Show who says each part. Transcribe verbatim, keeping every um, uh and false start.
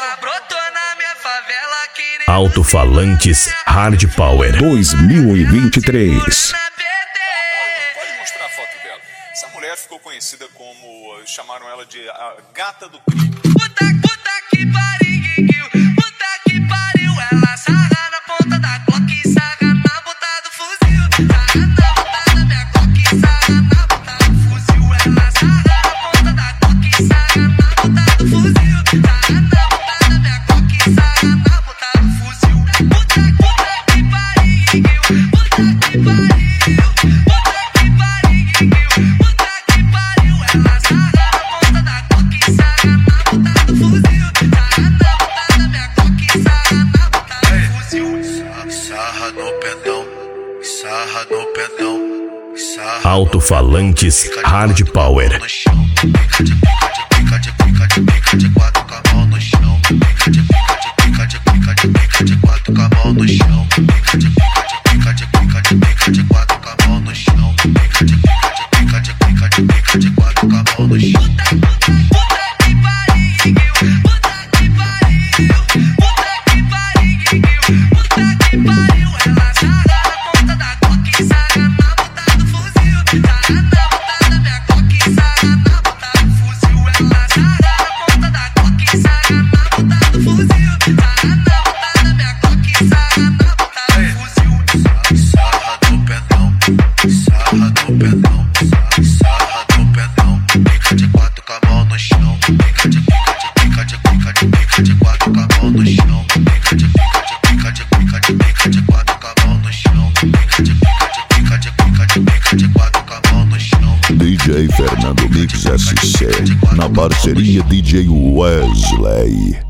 Speaker 1: Alto-falantes Hard Power
Speaker 2: dois mil e vinte e três.
Speaker 3: Pode mostrar a foto dela. Essa mulher ficou conhecida como, chamaram ela de a gata do crime.
Speaker 4: Puta, puta que pariu, puta que pariu. Ela sarra na ponta da Glock e sarra na ponta do fuzil. Sarra na ponta da minha Glock e sarra na ponta do fuzil. Ela sarra na ponta da Glock e sarra na ponta do fuzil. Sarra na ponta da minha Glock e sarra na ponta do fuzil. Puta, puta que pariu, puta que pariu, puta que pariu, puta que pariu. Ela sarra na ponta da Glock e sarra na ponta do fuzil. Sarra na ponta da minha Glock e sarra na ponta do fuzil.
Speaker 5: Sarra no pedão, sarra no pedão, sarra.
Speaker 1: Alto-falantes Hard Power.
Speaker 5: No chão, pica de pica de pica de pica de pica de quatro com a mão no chão, pica de pica de pica de pica de pica de quatro com a mão no chão, pica de pica de pica de pica de pica de quatro com a mão no chão, pica de pica de pica de pica de pica de quatro com a mão no chão.
Speaker 4: Puta que pariu, puta que pariu, puta que pariu, puta que pariu. Ela sarra na ponta da Glock e sarra na ponta do fuzil. Sarra na ponta da minha Glock e sarra na ponta do fuzil. Ela sarra na ponta da Glock e sarra na ponta do fuzil. Sarra na ponta da minha Glock e sarra na ponta do fuzil.
Speaker 5: Sarra no pedão, sarra no pedão, sarra no pedão, pica de quatro com a mão no chão, pica de pica de pica de pica de pica de quatro com a mão no chão, pica de pica de pica de pica de pica de quatro com a mão no chão, pica de pica de pica de pica de pica de quatro com a mão no chão.
Speaker 2: D J Fernando Mix S C, na parceria D J Wesley.